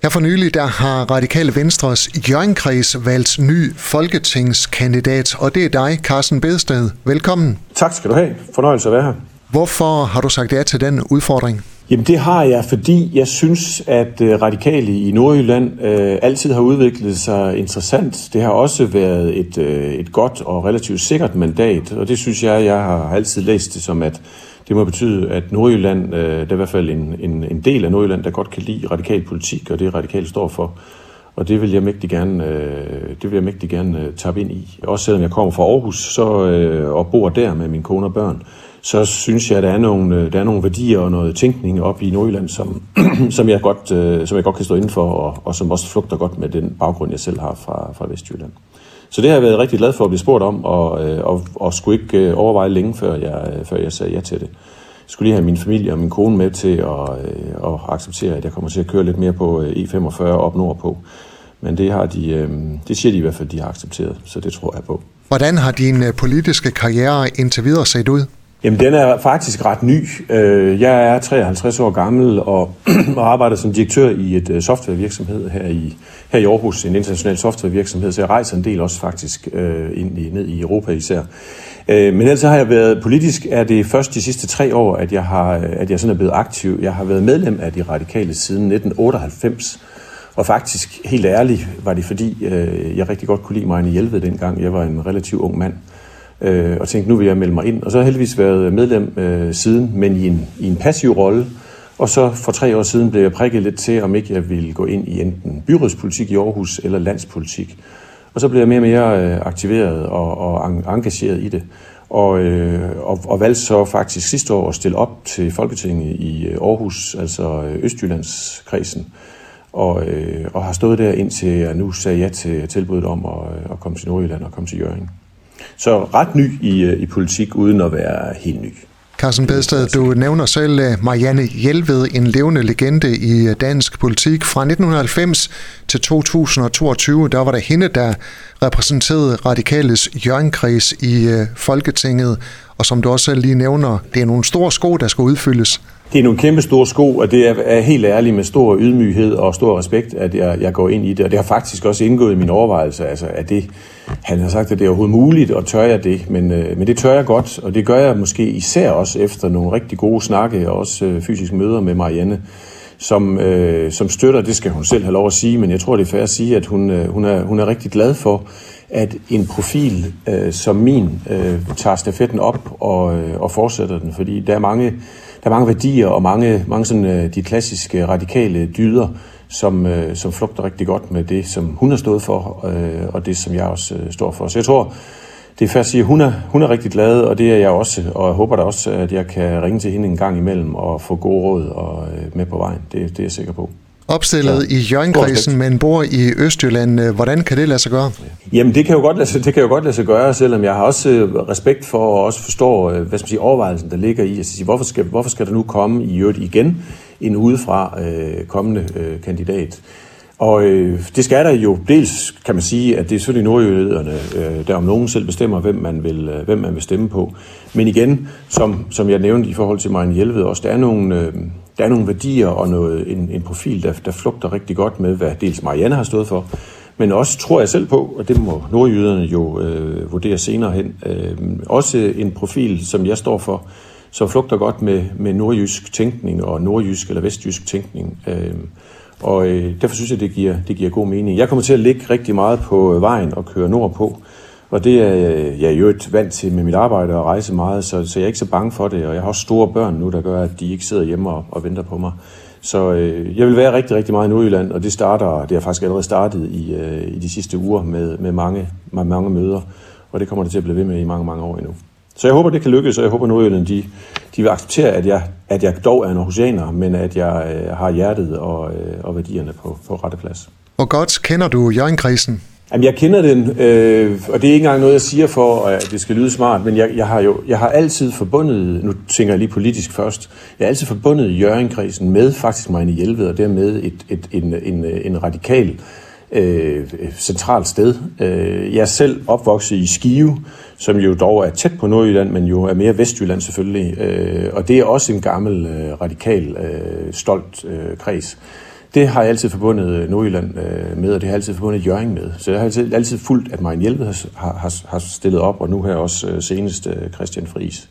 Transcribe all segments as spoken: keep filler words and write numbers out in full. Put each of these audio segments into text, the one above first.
Her for nylig der har Radikale Venstres Hjørringkreds valgt ny folketingskandidat, og det er dig, Carsten Bedsted. Velkommen. Tak skal du have. Fornøjelse at være her. Hvorfor har du sagt ja til den udfordring? Jamen det har jeg, fordi jeg synes, at Radikale i Nordjylland øh, altid har udviklet sig interessant. Det har også været et, øh, et godt og relativt sikkert mandat, og det synes jeg, jeg har altid læst det som, at det må betyde, at Nordjylland, øh, der er i hvert fald en, en, en del af Nordjylland, der godt kan lide radikal politik, og det Radikale står for. Og det vil jeg mægtig gerne, øh, det vil jeg mægtig gerne øh, tappe ind i. Også selvom jeg kommer fra Aarhus så, øh, og bor der med min kone og børn, så synes jeg, at der er nogle, der er nogle værdier og noget tænkning op i Nordjylland, som, som, jeg godt, øh, som jeg godt kan stå inden for, og, og som også flugter godt med den baggrund, jeg selv har fra, fra Vestjylland. Så det har jeg været rigtig glad for at blive spurgt om, og, og, og skulle ikke overveje længe, før jeg, før jeg sagde ja til det. Jeg skulle lige have min familie og min kone med til at, at acceptere, at jeg kommer til at køre lidt mere på E femogfyrre op nordpå. Men det, har de, det siger de i hvert fald, de har accepteret, så det tror jeg på. Hvordan har din politiske karriere indtil videre set ud? Jamen, den er faktisk ret ny. Jeg er treoghalvtreds år gammel og, og arbejder som direktør i et softwarevirksomhed her i, her i Aarhus, en international softwarevirksomhed, så jeg rejser en del også faktisk ind i, ned i Europa især. Men ellers har jeg været politisk, er det først de sidste tre år, at jeg, har, at jeg sådan er blevet aktiv. Jeg har været medlem af De Radikale siden nitten otteoghalvfems, og faktisk, helt ærligt, var det fordi, jeg rigtig godt kunne lide Marianne Jelved dengang. Jeg var en relativt ung mand. Øh, og tænkte, nu vil jeg melde mig ind. Og så har jeg heldigvis været medlem øh, siden, men i en, i en passiv rolle. Og så for tre år siden blev jeg prikket lidt til, om ikke jeg ville gå ind i enten byrådspolitik i Aarhus eller landspolitik. Og så blev jeg mere og mere øh, aktiveret og, og engageret i det. Og, øh, og, og valgte så faktisk sidste år at stille op til Folketinget i Aarhus, altså Østjyllandskredsen. Og, øh, og har stået der indtil jeg nu sagde ja til tilbuddet om at, at komme til Nordjylland og komme til Hjørring. Så ret ny i, i politik, uden at være helt ny. Carsten Bedsted, du nævner selv Marianne Jelved, en levende legende i dansk politik. Fra nitten halvfems til to tusind og toogtyve, der var der hende, der repræsenterede Radikales Hjørringkreds i Folketinget. Og som du også selv lige nævner, det er nogle store sko, der skal udfyldes. Det er nogle kæmpe store sko, og det er helt ærligt med stor ydmyghed og stor respekt, at jeg, jeg går ind i det. Og det har faktisk også indgået i min overvejelse, altså at det, han har sagt, at det er overhovedet muligt, og tør jeg det. Men, men det tør jeg godt, og det gør jeg måske især også efter nogle rigtig gode snakke, og også fysiske møder med Marianne, som, øh, som støtter, det skal hun selv have lov at sige, men jeg tror, det er fair at sige, at hun, hun, er, hun er rigtig glad for, at en profil øh, som min øh, tager stafetten op og, øh, og fortsætter den, fordi der er mange, der er mange værdier og mange, mange sådan, øh, de klassiske radikale dyder, som, øh, som flugter rigtig godt med det, som hun har stået for, øh, og det, som jeg også øh, står for. Så jeg tror, det er fair at sige, at hun er, hun er rigtig glad, og det er jeg også, og jeg håber da også, at jeg kan ringe til hende en gang imellem og få gode råd og, øh, med på vejen. Det, det er jeg sikker på. Opstillet i Hjørringkredsen, men bor i Østjylland. Hvordan kan det lade sig gøre? Jamen, det kan jo godt lade sig, det kan jo godt lade sig gøre, selvom jeg har også respekt for og også forstår, hvad skal man sige, overvejelsen, der ligger i at sige, hvorfor skal, hvorfor skal der nu komme i øvrigt igen en udefra øh, kommende øh, kandidat? Og øh, det skal der jo dels, kan man sige, at det er selvfølgelig nordjyderne, øh, der om nogen selv bestemmer, hvem man vil, øh, hvem man vil stemme på. Men igen, som, som jeg nævnte i forhold til Marianne Jelved også, der er nogle, øh, der er nogle værdier og noget, en, en profil, der, der flugter rigtig godt med, hvad dels Marianne har stået for, men også tror jeg selv på, og det må nordjyderne jo øh, vurdere senere hen, øh, også en profil, som jeg står for, som flugter godt med, med nordjysk tænkning og nordjysk eller vestjysk tænkning. Øh, Og øh, derfor synes jeg, det giver, det giver god mening. Jeg kommer til at ligge rigtig meget på vejen og køre nordpå. Og det er jeg jo et vant til med mit arbejde og rejse meget, så, så jeg er ikke så bange for det. Og jeg har også store børn nu, der gør, at de ikke sidder hjemme og, og venter på mig. Så øh, jeg vil være rigtig, rigtig meget i Nordjylland, og det starter, det har faktisk allerede startet i, øh, i de sidste uger med, med, mange, med mange møder. Og det kommer det til at blive ved med i mange, mange år endnu. Så jeg håber, det kan lykkes, og jeg håber, at Nordjylland de, de vil acceptere, at jeg, at jeg dog er en aarhusianer, men at jeg øh, har hjertet og, øh, og værdierne på, på rette plads. Hvor godt kender du Hjørringkredsen? Jamen, jeg kender den, øh, og det er ikke engang noget, jeg siger for, at det skal lyde smart, men jeg, jeg har jo jeg har altid forbundet, nu tænker jeg lige politisk først, jeg har altid forbundet Hjørringkredsen med faktisk Marianne Jelved, og dermed et, et, en, en, en radikal øh, centralt sted. Jeg er selv opvokset i Skive, som jo dog er tæt på Nordjylland, men jo er mere Vestjylland selvfølgelig, og det er også en gammel, radikal, stolt kreds. Det har jeg altid forbundet Nordjylland med, og det har jeg altid forbundet Hjørring med. Så jeg har altid, altid fulgt, at Marianne Jelved har, har, har stillet op, og nu her også senest Christian Friis.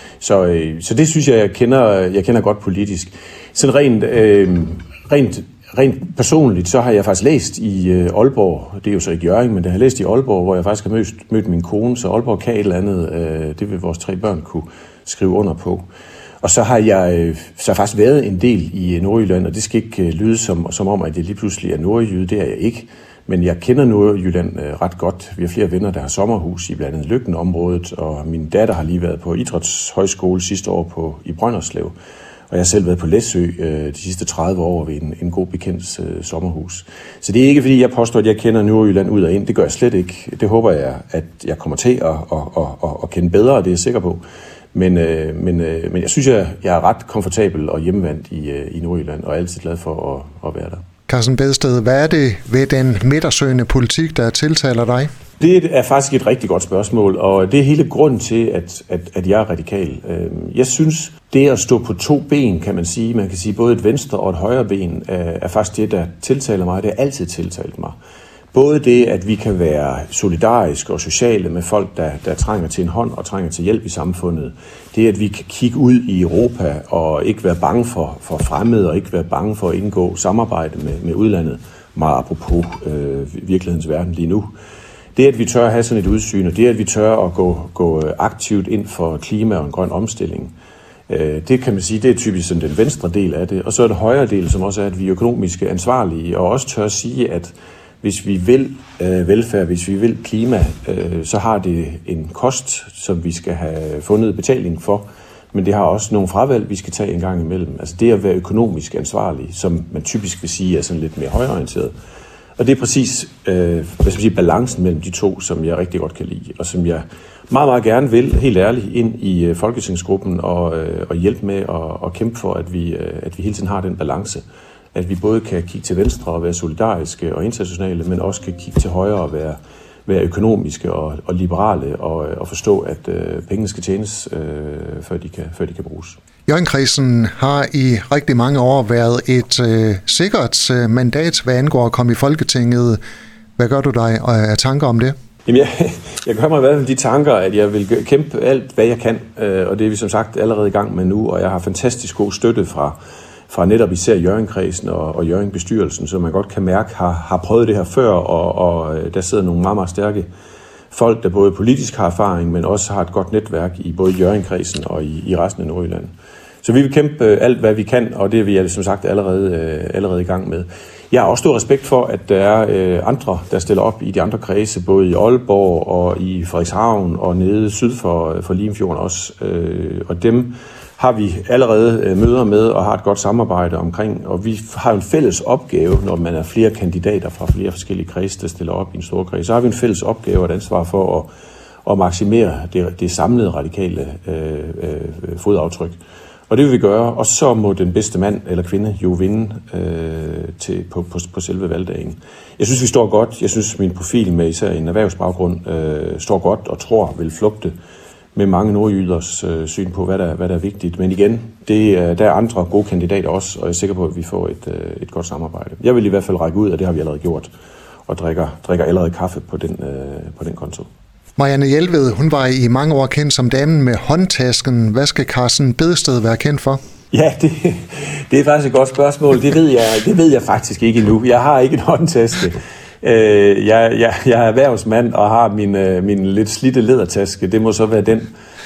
Så, så det synes jeg, jeg kender, jeg kender godt politisk. Sådan rent, øh, rent, rent personligt, så har jeg faktisk læst i øh, Aalborg, det er jo så ikke Hjørring, men det har jeg læst i Aalborg, hvor jeg faktisk har mødt, mødt min kone, så Aalborg kan et eller andet, øh, det vil vores tre børn kunne skrive under på. Og så har jeg så har faktisk været en del i Nordjylland, og det skal ikke lyde som, som om, at jeg lige pludselig er nordjyde, det er jeg ikke. Men jeg kender Nordjylland ret godt. Vi har flere venner, der har sommerhus i blandt andet Lygten-området, og min datter har lige været på idrætshøjskole sidste år på, i Brønderslev. Og jeg har selv været på Læsø øh, de sidste tredive år ved en, en god bekendts øh, sommerhus. Så det er ikke, fordi jeg påstår, at jeg kender Nordjylland ud og ind. Det gør jeg slet ikke. Det håber jeg, at jeg kommer til at, at, at, at, at kende bedre, det er jeg sikker på. Men, øh, men, øh, men jeg synes, jeg, jeg er ret komfortabel og hjemmevandt i, øh, i Nordjylland, og er altid glad for at, at være der. Carsten Bedsted, hvad er det ved den midtersøgende politik, der tiltaler dig? Det er faktisk et rigtig godt spørgsmål, og det er hele grunden til, at, at, at jeg er radikal. Jeg synes, det at stå på to ben, kan man sige, man kan sige både et venstre og et højre ben, er faktisk det, der tiltaler mig. Det har altid tiltalt mig. Både det, at vi kan være solidariske og sociale med folk, der, der trænger til en hånd og trænger til hjælp i samfundet. Det, at vi kan kigge ud i Europa og ikke være bange for, for fremmede og ikke være bange for at indgå samarbejde med, med udlandet. Meget apropos øh, virkelighedens verden lige nu. Det, at vi tør at have sådan et udsyn, og det, at vi tør at gå, gå aktivt ind for klima og en grøn omstilling, øh, det kan man sige, det er typisk sådan den venstre del af det. Og så er det højre del, som også er, at vi er økonomisk ansvarlige, og også tør at sige, at hvis vi vil øh, velfærd, hvis vi vil klima, øh, så har det en kost, som vi skal have fundet betaling for. Men det har også nogle fravalg, vi skal tage en gang imellem. Altså det at være økonomisk ansvarlig, som man typisk vil sige er sådan lidt mere højreorienteret. Og det er præcis øh, hvad skal man sige, balancen mellem de to, som jeg rigtig godt kan lide, og som jeg meget, meget gerne vil, helt ærligt, ind i øh, folketingsgruppen og, øh, og hjælpe med at, at kæmpe for, at vi, øh, at vi hele tiden har den balance. At vi både kan kigge til venstre og være solidariske og internationale, men også kan kigge til højre og være, være økonomiske og, og liberale og, og forstå, at øh, pengene skal tjenes, øh, før, de kan, før de kan bruges. Hjørring-kredsen har i rigtig mange år været et øh, sikkert øh, mandat, hvad angår at komme i Folketinget. Hvad gør du dig af tanker om det? Jamen, jeg, jeg gør mig i hvert fald de tanker, at jeg vil kæmpe alt, hvad jeg kan, øh, og det er vi som sagt allerede i gang med nu, og jeg har fantastisk god støtte fra fra netop især Hjørring-kredsen og, og Hjørring-bestyrelsen, som man godt kan mærke har, har prøvet det her før, og, og der sidder nogle meget, meget stærke folk, der både politisk har erfaring, men også har et godt netværk i både Hjørring-kredsen og i, i resten af Nordjylland. Så vi vil kæmpe alt, hvad vi kan, og det er vi som sagt allerede, allerede i gang med. Jeg har også stor respekt for, at der er andre, der stiller op i de andre kredse, både i Aalborg og i Frederikshavn og nede syd for, for Limfjorden også, og dem har vi allerede møder med og har et godt samarbejde omkring, og vi har en fælles opgave, når man er flere kandidater fra flere forskellige kredse, der stiller op i en stor kreds, så har vi en fælles opgave og et ansvar for at, at maksimere det, det samlede radikale øh, øh, fodaftryk. Og det vil vi gøre, og så må den bedste mand eller kvinde jo vinde øh, til, på, på, på selve valgdagen. Jeg synes, vi står godt. Jeg synes, min profil med især en erhvervsbaggrund øh, står godt og tror vil flugte med mange nordjyders øh, syn på, hvad der, hvad der er vigtigt. Men igen, det, øh, der er andre gode kandidater også, og jeg er sikker på, at vi får et, øh, et godt samarbejde. Jeg vil i hvert fald række ud, og det har vi allerede gjort, og drikker, drikker allerede kaffe på den, øh, på den konto. Marianne Jelved, hun var i mange år kendt som damen med håndtasken. Hvad skal Carsten Bedsted være kendt for? Ja, det, det er faktisk et godt spørgsmål. Det ved jeg, det ved jeg faktisk ikke endnu. Jeg har ikke en håndtaske. Jeg, jeg, jeg er erhvervsmand og har min, min lidt slidte lædertaske. Det må så være den.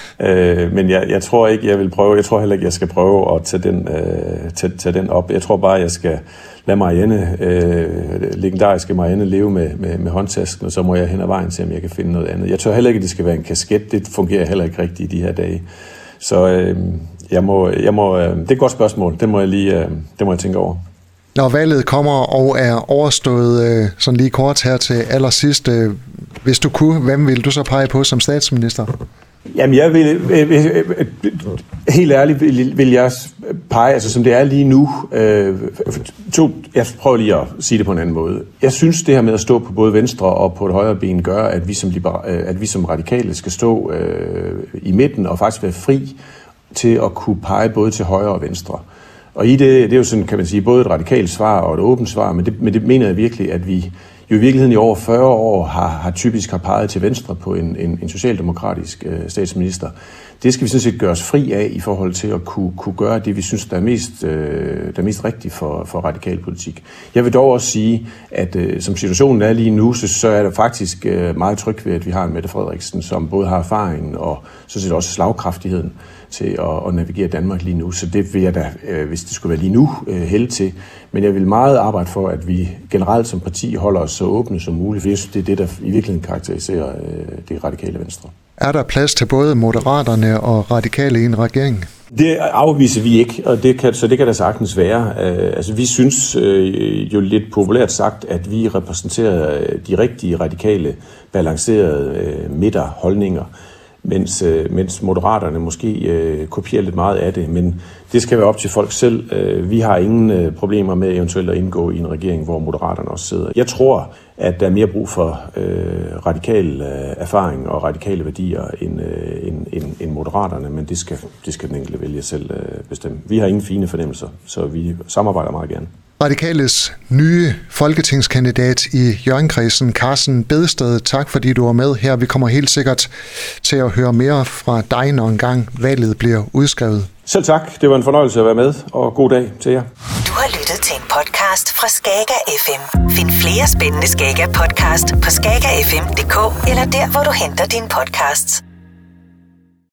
Men jeg, jeg tror ikke, jeg vil prøve. Jeg tror heller ikke, jeg skal prøve at tage den, tage, tage den op. Jeg tror bare, jeg skal lade Marianne, legendariske Marianne, leve med, med, med håndtasken, og så må jeg hen ad vejen se, om jeg kan finde noget andet. Jeg tror heller ikke, at det skal være en kasket. Det fungerer heller ikke rigtigt i de her dage. Så jeg må, jeg må, det er et godt spørgsmål. Det må jeg lige det må jeg tænke over. Når valget kommer og er overstået, sådan lige kort her til allersidst, hvis du kunne, hvem vil du så pege på som statsminister? Jamen, jeg vil, helt ærligt vil, vil jeg pege, altså som det er lige nu, øh, to, jeg prøver lige at sige det på en anden måde. Jeg synes, det her med at stå på både venstre og på et højre ben gør, at vi som, liberal, at vi som radikale skal stå øh, i midten og faktisk være fri til at kunne pege både til højre og venstre. Og i det, det er jo sådan, kan man sige, både et radikalt svar og et åbent svar, men det, men det mener jeg virkelig, at vi jo i virkeligheden i over fyrre år har, har typisk har peget til venstre på en, en, en socialdemokratisk øh, statsminister. Det skal vi sådan set gøre os fri af i forhold til at kunne, kunne gøre det, vi synes, der er mest, øh, der er mest rigtigt for, for radikal politik. Jeg vil dog også sige, at øh, som situationen er lige nu, så, så er der faktisk øh, meget tryg ved, at vi har en Mette Frederiksen, som både har erfaringen og sådan set også slagkraftigheden til at, at navigere Danmark lige nu. Så det vil jeg da, øh, hvis det skulle være lige nu, øh, hælde til. Men jeg vil meget arbejde for, at vi generelt som parti holder os så åbne som muligt, for jeg synes, det er det, der i virkeligheden karakteriserer øh, det radikale venstre. Er der plads til både Moderaterne og Radikale i en regering? Det afviser vi ikke, og det kan, så det kan der sagtens være. Uh, altså, vi synes uh, jo lidt populært sagt, at vi repræsenterer de rigtige radikale, balancerede uh, midterholdninger, mens, uh, mens Moderaterne måske uh, kopierer lidt meget af det, men det skal være op til folk selv. Uh, vi har ingen uh, problemer med eventuelt at indgå i en regering, hvor Moderaterne også sidder. Jeg tror, at der er mere brug for øh, radikal øh, erfaring og radikale værdier end, øh, end, end, end Moderaterne, men det skal, det skal den enkelte vælge selv øh, bestemme. Vi har ingen fine fornemmelser, så vi samarbejder meget gerne. Radikales nye folketingskandidat i Hjørringkredsen, Carsten Bedsted, tak fordi du var med her. Vi kommer helt sikkert til at høre mere fra dig, når engang valget bliver udskrevet. Selv tak. Det var en fornøjelse at være med, og god dag til jer. Du har lyttet til en podcast fra Skager F M. Find flere spændende Skager podcast på skager f m punktum d k eller der, hvor du henter dine podcasts.